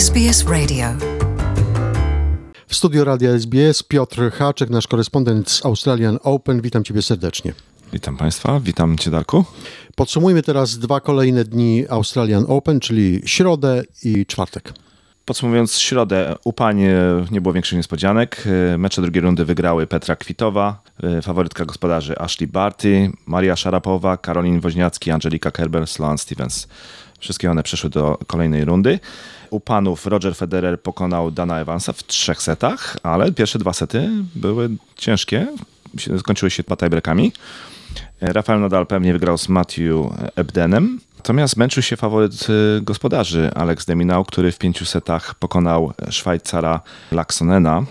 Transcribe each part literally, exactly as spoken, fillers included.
S B S Radio. W studiu Radia S B S Piotr Haczek, nasz korespondent z Australian Open. Witam Ciebie serdecznie. Witam Państwa, witam Cię, Darku. Podsumujmy teraz dwa kolejne dni Australian Open, czyli środę i czwartek. Podsumowując środę, u pań nie było większych niespodzianek. Mecze drugiej rundy wygrały Petra Kwitowa, faworytka gospodarzy Ashley Barty, Maria Szarapowa, Karolin Woźniacki, Angelika Kerber, Sloane Stephens. Wszystkie one przeszły do kolejnej rundy. U panów Roger Federer pokonał Dana Evansa w trzech setach, ale pierwsze dwa sety były ciężkie. Skończyły się tiebreakami. Rafael Nadal pewnie wygrał z Matthew Ebdenem. Natomiast męczył się faworyt gospodarzy Alex de Minaur, który w pięciu setach pokonał Szwajcara Laksonena.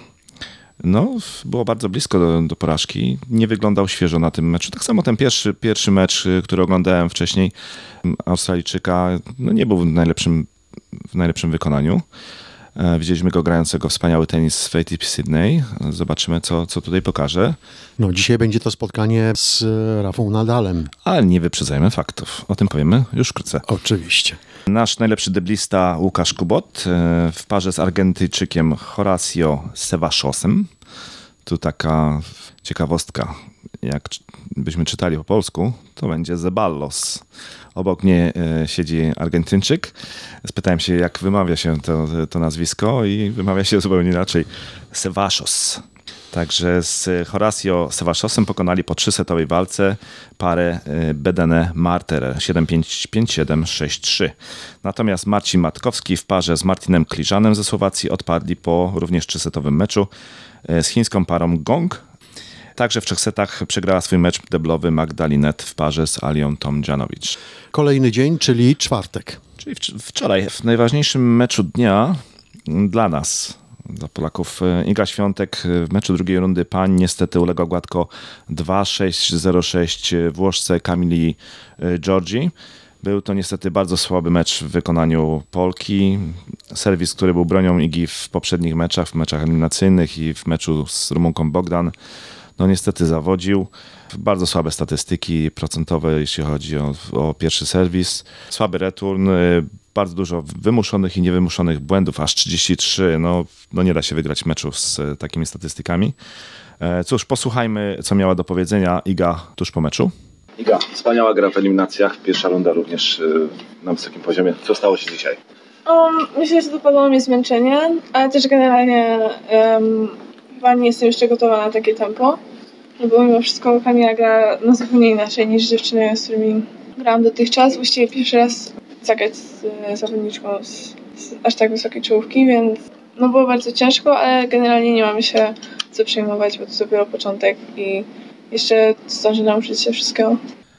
No, było bardzo blisko do, do porażki. Nie wyglądał świeżo na tym meczu. Tak samo ten pierwszy, pierwszy mecz, który oglądałem wcześniej, Australijczyka, no nie był w najlepszym, w najlepszym wykonaniu. Widzieliśmy go grającego wspaniały tenis w A T P Sydney. Zobaczymy, co, co tutaj pokaże. No, dzisiaj będzie to spotkanie z Rafą Nadalem. Ale nie wyprzedzajmy faktów. O tym powiemy już wkrótce. Oczywiście. Nasz najlepszy deblista Łukasz Kubot w parze z Argentyjczykiem Horacio Sevaszosem. Tu taka ciekawostka. Jak byśmy czytali po polsku, to będzie Zeballos. Obok mnie siedzi Argentyńczyk. Spytałem się, jak wymawia się to, to nazwisko i wymawia się zupełnie inaczej. Sevaszos. Także z Horacio Sevaszosem pokonali po trzysetowej walce parę Bedene Marter siedem pięć, pięć siedem, sześć trzy. Natomiast Marcin Matkowski w parze z Martinem Kliżanem ze Słowacji odpadli po również trzysetowym meczu z chińską parą Gong. Także w trzech setach przegrała swój mecz deblowy Magdalinet w parze z Alią Tomjanowicz. Kolejny dzień, czyli czwartek. Czyli wczoraj w najważniejszym meczu dnia dla nas, dla Polaków, Iga Świątek w meczu drugiej rundy pań niestety uległa gładko dwa sześć zero sześć Włoszce Kamili Giorgi. Był to niestety bardzo słaby mecz w wykonaniu Polki. Serwis, który był bronią Igi w poprzednich meczach, w meczach eliminacyjnych i w meczu z Rumunką Bogdan, no niestety zawodził. Bardzo słabe statystyki procentowe, jeśli chodzi o, o pierwszy serwis. Słaby return, bardzo dużo wymuszonych i niewymuszonych błędów, aż trzydzieści trzy. No, no nie da się wygrać meczu z takimi statystykami. Cóż, posłuchajmy, co miała do powiedzenia Iga tuż po meczu. Iga, wspaniała gra w eliminacjach. Pierwsza runda również na wysokim poziomie. Co stało się dzisiaj? Um, myślę, że dopadło mnie zmęczenie, ale też generalnie um, chyba nie jestem jeszcze gotowa na takie tempo. Bo mimo wszystko Kamila gra no, zupełnie inaczej niż dziewczyny, z którymi grałam dotychczas. Właściwie pierwszy raz zagrać z zawodniczką z, z aż tak wysokiej czołówki, więc no było bardzo ciężko, ale generalnie nie mamy się co przejmować, bo to dopiero początek i jeszcze zdąży nauczyć się wszystkiego.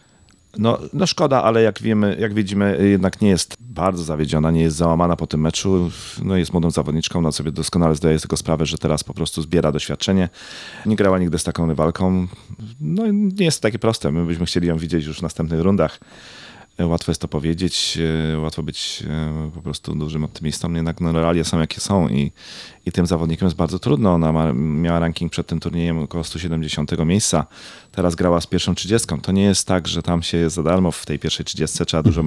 No, no szkoda, ale jak wiemy, jak widzimy, jednak nie jest bardzo zawiedziona, nie jest załamana po tym meczu. No, jest młodą zawodniczką, ona sobie doskonale zdaje z tego sprawę, że teraz po prostu zbiera doświadczenie. Nie grała nigdy z taką rywalką. No nie jest to takie proste. My byśmy chcieli ją widzieć już w następnych rundach. Łatwo jest to powiedzieć, łatwo być po prostu dużym optymistą, jednak no, realia są jakie są i, i tym zawodnikiem jest bardzo trudno. Ona ma, miała ranking przed tym turniejem około sto siedemdziesiątego miejsca, teraz grała z pierwszą trzydziestką. To nie jest tak, że tam się jest za darmo w tej pierwszej trzydziestce, trzeba dużo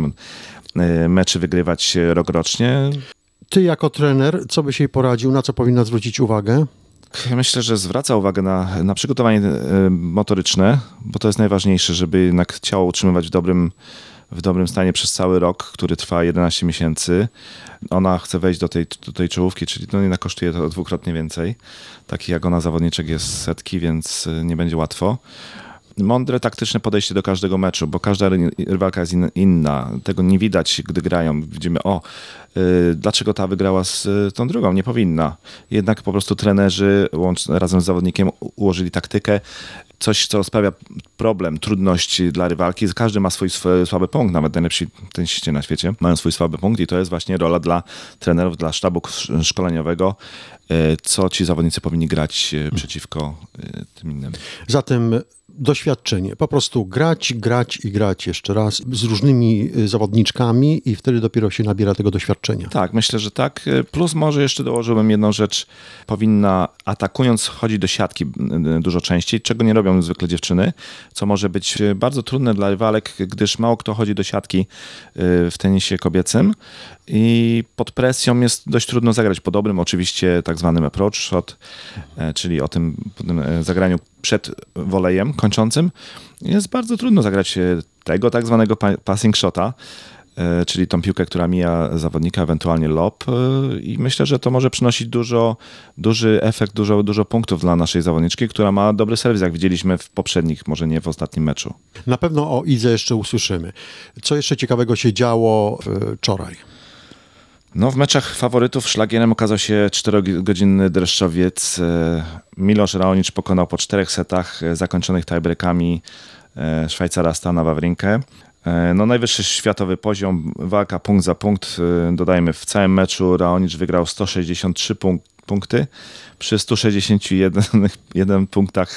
meczy wygrywać rokrocznie. Ty jako trener, co byś jej poradził, na co powinna zwrócić uwagę? Myślę, że zwraca uwagę na, na przygotowanie motoryczne, bo to jest najważniejsze, żeby jednak ciało utrzymywać w dobrym w dobrym stanie przez cały rok, który trwa jedenaście miesięcy. Ona chce wejść do tej, do tej czołówki, czyli to jednak kosztuje to dwukrotnie więcej. Takich jak ona zawodniczek jest setki, więc nie będzie łatwo. Mądre, taktyczne podejście do każdego meczu, bo każda rywalka jest inna. Tego nie widać, gdy grają. Widzimy, o, yy, dlaczego ta wygrała z yy, tą drugą? Nie powinna. Jednak po prostu trenerzy łącz, razem z zawodnikiem ułożyli taktykę. Coś, co sprawia problem, trudność dla rywalki. Każdy ma swój, swój słaby punkt, nawet najlepsi tenisiści na świecie mają swój słaby punkt i to jest właśnie rola dla trenerów, dla sztabu szkoleniowego, co ci zawodnicy powinni grać przeciwko tym innym. Zatem doświadczenie. Po prostu grać, grać i grać jeszcze raz z różnymi zawodniczkami i wtedy dopiero się nabiera tego doświadczenia. Tak, myślę, że tak. Plus może jeszcze dołożyłbym jedną rzecz. Powinna atakując chodzić do siatki dużo częściej, czego nie robią grają zwykle dziewczyny, co może być bardzo trudne dla rywalek, gdyż mało kto chodzi do siatki w tenisie kobiecym i pod presją jest dość trudno zagrać po dobrym, oczywiście tak zwanym approach shot, czyli o tym, tym zagraniu przed volleyem kończącym. Jest bardzo trudno zagrać tego tak zwanego passing shota, czyli tą piłkę, która mija zawodnika, ewentualnie lob, i myślę, że to może przynosić dużo, duży efekt, dużo, dużo punktów dla naszej zawodniczki, która ma dobry serwis, jak widzieliśmy w poprzednich, może nie w ostatnim meczu. Na pewno o Idze jeszcze usłyszymy. Co jeszcze ciekawego się działo wczoraj? No, w meczach faworytów szlagierem okazał się czterogodzinny dreszczowiec. Miloš Raonic pokonał po czterech setach zakończonych tiebreakami Szwajcara Stana Wawrinkę. No, najwyższy światowy poziom, walka punkt za punkt. Dodajmy, w całym meczu Raonic wygrał sto sześćdziesiąt trzy punk- punkty przy stu sześćdziesięciu jeden punktach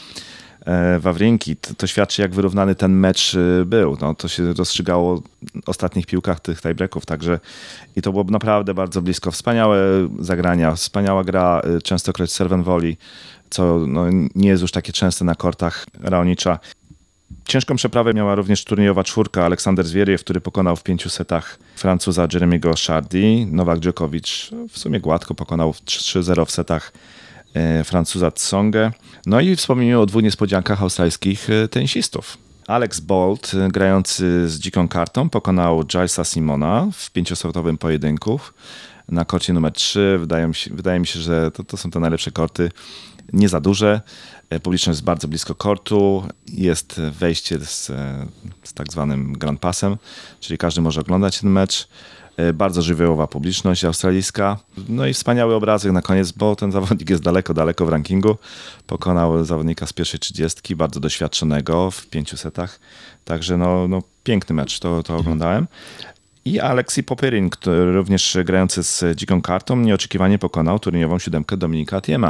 Wawrinki. To, to świadczy, jak wyrównany ten mecz był. No, to się rozstrzygało w ostatnich piłkach tych tiebreaków, także i to było naprawdę bardzo blisko. Wspaniałe zagrania, wspaniała gra, częstokroć serve and volley, co no, nie jest już takie częste na kortach Raonicza. Ciężką przeprawę miała również turniejowa czwórka Aleksander Zwieriew, który pokonał w pięciu setach Francuza Jeremiego Chardy. Nowak Djokovic w sumie gładko pokonał trzy zero w setach Francuza Tsongę. No i wspomnijmy o dwóch niespodziankach australijskich tenisistów. Alex Bolt, grający z dziką kartą, pokonał Gilesa Simona w pięciosetowym pojedynku na korcie numer trzy. Wydaje mi się, wydaje mi się że to, to są te najlepsze korty. Nie za duże. Publiczność jest bardzo blisko kortu. Jest wejście z, z tak zwanym Grand Passem, czyli każdy może oglądać ten mecz. Bardzo żywiołowa publiczność australijska. No i wspaniały obrazek na koniec, bo ten zawodnik jest daleko, daleko w rankingu. Pokonał zawodnika z pierwszej trzydziestki, bardzo doświadczonego w pięciu setach. Także no, no piękny mecz, to, to oglądałem. I Aleksi Popyrin, który również grający z dziką kartą, nieoczekiwanie pokonał turniejową siódemkę Dominika Thiema,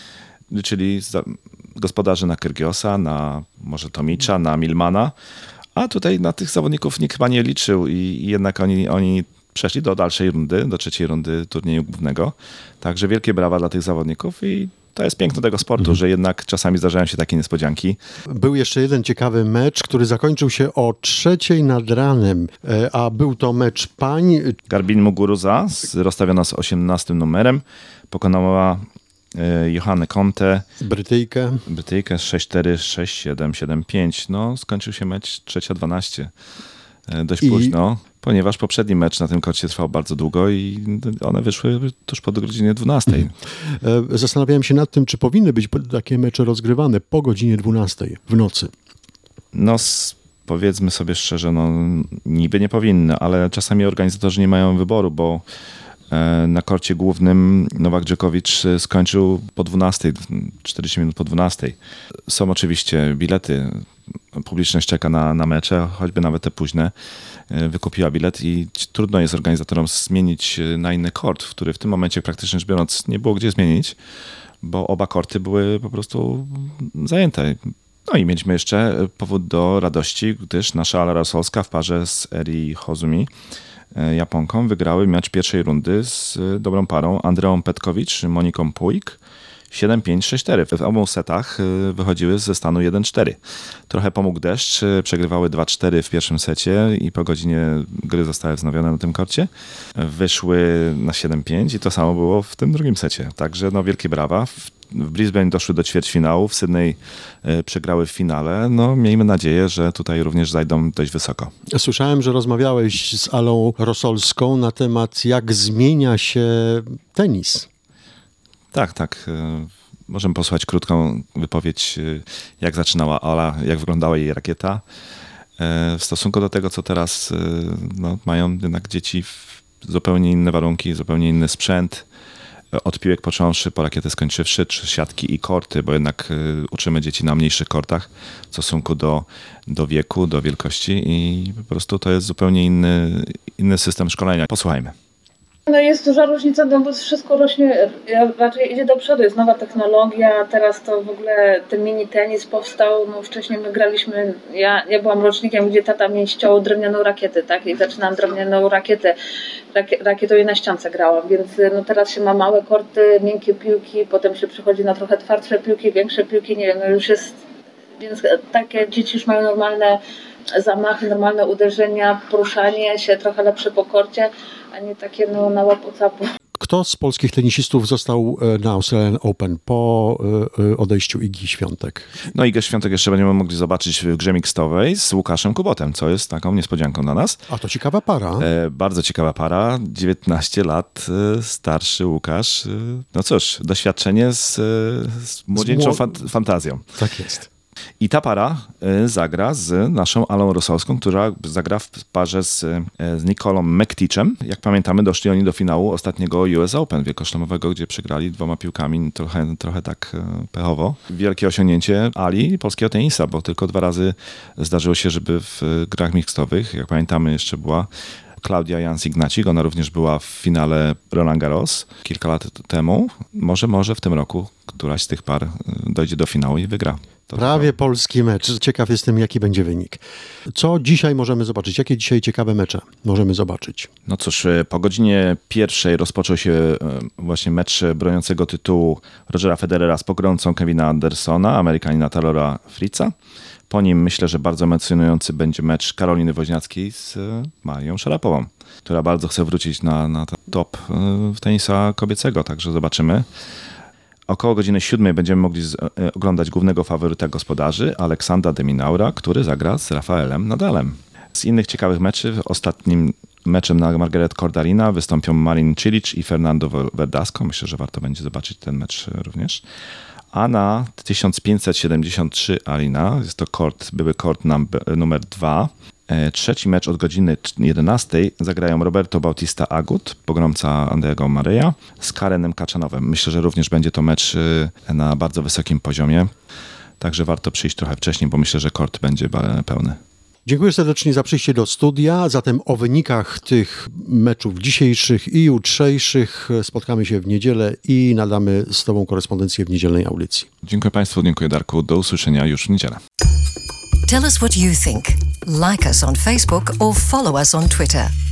czyli gospodarzy na Kyrgiosa, na może Tomicza, na Milmana. A tutaj na tych zawodników nikt chyba nie liczył i, i jednak oni, oni przeszli do dalszej rundy, do trzeciej rundy turnieju głównego. Także wielkie brawa dla tych zawodników i to jest piękno tego sportu, mhm. że jednak czasami zdarzają się takie niespodzianki. Był jeszcze jeden ciekawy mecz, który zakończył się o trzeciej nad ranem, a był to mecz pań. Garbin Muguruza, rozstawiona z osiemnastym numerem, pokonała Johannę Conte, Brytyjkę. Brytyjkę sześć cztery, sześć siedem, siedem pięć. No, skończył się mecz trzecia dwanaście. Dość I... późno, ponieważ poprzedni mecz na tym korcie trwał bardzo długo i one wyszły tuż po godzinie dwunastej. Zastanawiałem się nad tym, czy powinny być takie mecze rozgrywane po godzinie dwunastej w nocy. No, powiedzmy sobie szczerze, no niby nie powinny, ale czasami organizatorzy nie mają wyboru, bo na korcie głównym Nowak Djokovic skończył po dwunastej, czterdzieści minut po dwunastej. Są oczywiście bilety, publiczność czeka na, na mecze, choćby nawet te późne. Wykupiła bilet i trudno jest organizatorom zmienić na inny kort, który w tym momencie praktycznie rzecz biorąc nie było gdzie zmienić, bo oba korty były po prostu zajęte. No i mieliśmy jeszcze powód do radości, gdyż nasza Ala Rosolska w parze z Eri Hozumi, Japonką, wygrały mecz pierwszej rundy z dobrą parą Andreą Petkowicz, Moniką Puig siedem pięć, sześć cztery. W obu setach wychodziły ze stanu jeden cztery. Trochę pomógł deszcz, przegrywały dwa cztery w pierwszym secie i po godzinie gry zostały wznowione na tym korcie. Wyszły na siedem pięć i to samo było w tym drugim secie. Także no wielkie brawa. W Brisbane doszły do ćwierćfinału, w Sydney przegrały w finale. No miejmy nadzieję, że tutaj również zajdą dość wysoko. Słyszałem, że rozmawiałeś z Alą Rosolską na temat, jak zmienia się tenis. Tak, tak. Możemy posłuchać krótką wypowiedź, jak zaczynała Ala, jak wyglądała jej rakieta. W stosunku do tego, co teraz no, mają jednak dzieci zupełnie inne warunki, zupełnie inny sprzęt. Od piłek począwszy, po rakiety skończywszy, czy siatki i korty, bo jednak uczymy dzieci na mniejszych kortach w stosunku do, do wieku, do wielkości i po prostu to jest zupełnie inny, inny system szkolenia. Posłuchajmy. No jest duża różnica, no bo wszystko rośnie, raczej idzie do przodu, jest nowa technologia, teraz to w ogóle ten mini tenis powstał, no wcześniej my graliśmy, ja, ja byłam rocznikiem, gdzie tata mnie ściął drewnianą rakietę, tak, i zaczynałam drewnianą rakietę, rakietą i na ściance grałam, więc no teraz się ma małe korty, miękkie piłki, potem się przychodzi na trochę twardsze piłki, większe piłki, nie wiem, no już jest Więc takie dzieci już mają normalne zamachy, normalne uderzenia, poruszanie się, trochę lepsze po korcie, a nie takie no, na łapu-capu. Kto z polskich tenisistów został na Australian Open po odejściu Igi Świątek? No Igę Świątek jeszcze będziemy mogli zobaczyć w grze mixtowej z Łukaszem Kubotem, co jest taką niespodzianką dla nas. A to ciekawa para. E, bardzo ciekawa para, dziewiętnaście lat, e, starszy Łukasz. E, no cóż, doświadczenie z, e, z młodzieńczą mło- fant- fantazją. Tak jest. I ta para y, zagra z naszą Alą Rosowską, która zagra w parze z, y, z Nikolą Mekticem. Jak pamiętamy, doszli oni do finału ostatniego U S Open wielkoszlemowego, gdzie przegrali dwoma piłkami, trochę, trochę tak y, pechowo. Wielkie osiągnięcie Ali, polskiego tenisa, bo tylko dwa razy zdarzyło się, żeby w y, grach mixtowych, jak pamiętamy, jeszcze była Klaudia Jans-Ignacik, ona również była w finale Roland Garros kilka lat temu. Może, może w tym roku któraś z tych par y, dojdzie do finału i wygra. To Prawie polski mecz. Ciekaw jestem, jaki będzie wynik. Co dzisiaj możemy zobaczyć? Jakie dzisiaj ciekawe mecze możemy zobaczyć? No cóż, po godzinie pierwszej rozpoczął się właśnie mecz broniącego tytułu Rogera Federera z pogromcą Kevina Andersona, Amerykanina Taylora Fritza. Po nim myślę, że bardzo emocjonujący będzie mecz Karoliny Woźniackiej z Marią Szarapową, która bardzo chce wrócić na, na top tenisa kobiecego, także zobaczymy. Około godziny siódmej będziemy mogli z, e, oglądać głównego faworyta gospodarzy, Aleksandra de Minaura, który zagra z Rafaelem Nadalem. Z innych ciekawych meczy, ostatnim meczem na Margaret Court Arena wystąpią Marin Cilic i Fernando Verdasco. Myślę, że warto będzie zobaczyć ten mecz również. A na tysiąc pięćset siedemdziesiąt trzy Arena, jest to court, były court number, numer dwa. Trzeci mecz od godziny jedenastej zagrają Roberto Bautista Agut, pogromca Andrego Mareja, z Karenem Kachanowem. Myślę, że również będzie to mecz na bardzo wysokim poziomie, także warto przyjść trochę wcześniej, bo myślę, że kort będzie pełny. Dziękuję serdecznie za przyjście do studia. Zatem o wynikach tych meczów dzisiejszych i jutrzejszych spotkamy się w niedzielę i nadamy z Tobą korespondencję w niedzielnej audycji. Dziękuję Państwu, dziękuję Darku. Do usłyszenia już w niedzielę. Tell us what you think. Like us on Facebook or follow us on Twitter.